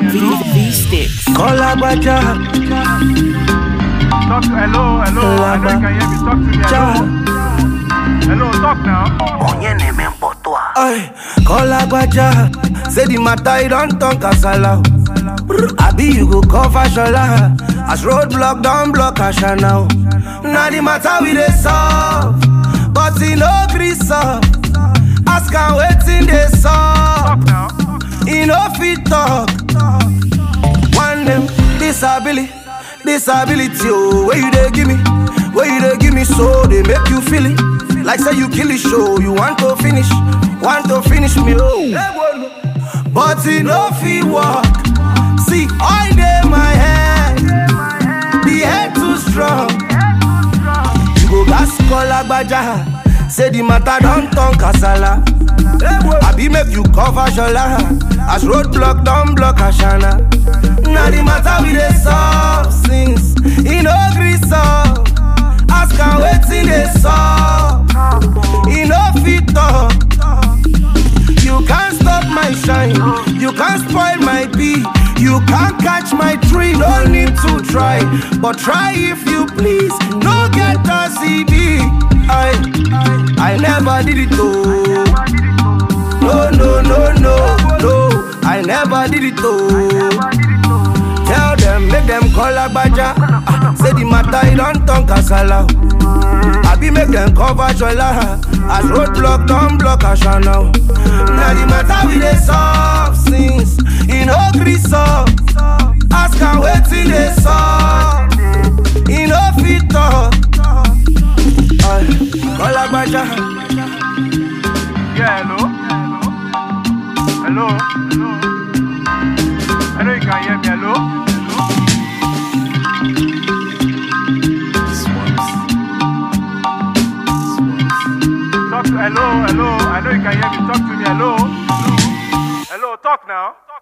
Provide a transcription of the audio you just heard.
V-Sticks. Call Agbaja. Talk to, hello. I know you can hear me. Talk to me. Hello, talk now. Ay, call Agbaja. Say the matter you don't talk kasala. Abi you go cover shola. As roadblock don't block Asha now. Now the matter we dey solve, but he no gree solve. Ask am wetin dey solve. Talk now. He no fit talk. One them disability, oh, where you dey give me, so they make you feel it. Like say you kill it, show you want to finish me, oh. But he no fit walk. See, all day my head, the head too strong. You go gas call Agbaja, say the matter don't turn kasala. Abi make you cover shola, as roadblock don't block Ashana. Now the matter we dey solve since he no gree solve. Ask am wetin dey solve. He no fit talk. You can't stop my shine, you can't spoil my beat, you can't catch my tree. No need to try, but try if you please. No get a CD. I never did it though. No, I never did it though. Tell them, make them call Agbaja. Say the matter you don't turn kasala. Abi make them cover shola, as roadblock don't block Asha now. Now the matter we dey solve since he no gree solve. Ask am wetin dey solve. He no fit talk. Call Agbaja. Yeah, hello. I know you can hear me. Hello. Talk to, hello. I know you can hear me. Talk to me. Hello, talk now.